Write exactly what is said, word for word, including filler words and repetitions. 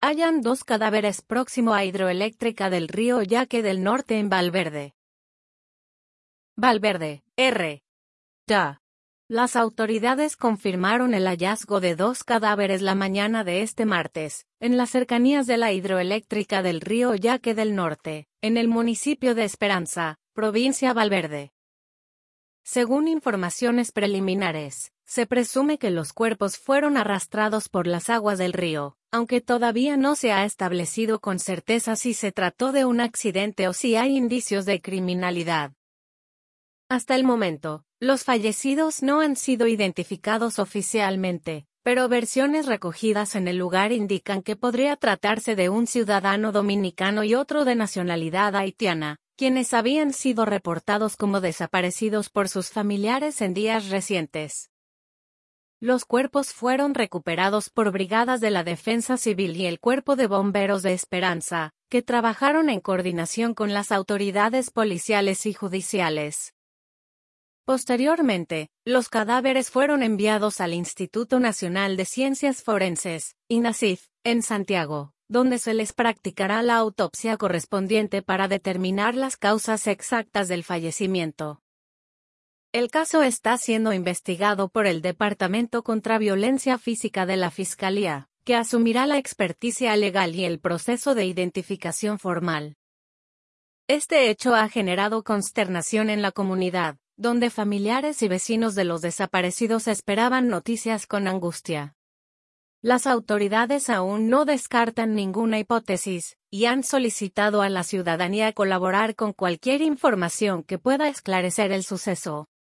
Hallan dos cadáveres próximo a hidroeléctrica del río Yaque del Norte en Valverde. Valverde, R. Da. Las autoridades confirmaron el hallazgo de dos cadáveres la mañana de este martes, en las cercanías de la hidroeléctrica del río Yaque del Norte, en el municipio de Esperanza, provincia Valverde. Según informaciones preliminares, se presume que los cuerpos fueron arrastrados por las aguas del río, aunque todavía no se ha establecido con certeza si se trató de un accidente o si hay indicios de criminalidad. Hasta el momento, los fallecidos no han sido identificados oficialmente, pero versiones recogidas en el lugar indican que podría tratarse de un ciudadano dominicano y otro de nacionalidad haitiana, quienes habían sido reportados como desaparecidos por sus familiares en días recientes. Los cuerpos fueron recuperados por brigadas de la Defensa Civil y el Cuerpo de Bomberos de Esperanza, que trabajaron en coordinación con las autoridades policiales y judiciales. Posteriormente, los cadáveres fueron enviados al Instituto Nacional de Ciencias Forenses, INACIF, en Santiago, donde se les practicará la autopsia correspondiente para determinar las causas exactas del fallecimiento. El caso está siendo investigado por el Departamento contra Violencia Física de la Fiscalía, que asumirá la experticia legal y el proceso de identificación formal. Este hecho ha generado consternación en la comunidad, donde familiares y vecinos de los desaparecidos esperaban noticias con angustia. Las autoridades aún no descartan ninguna hipótesis, y han solicitado a la ciudadanía colaborar con cualquier información que pueda esclarecer el suceso.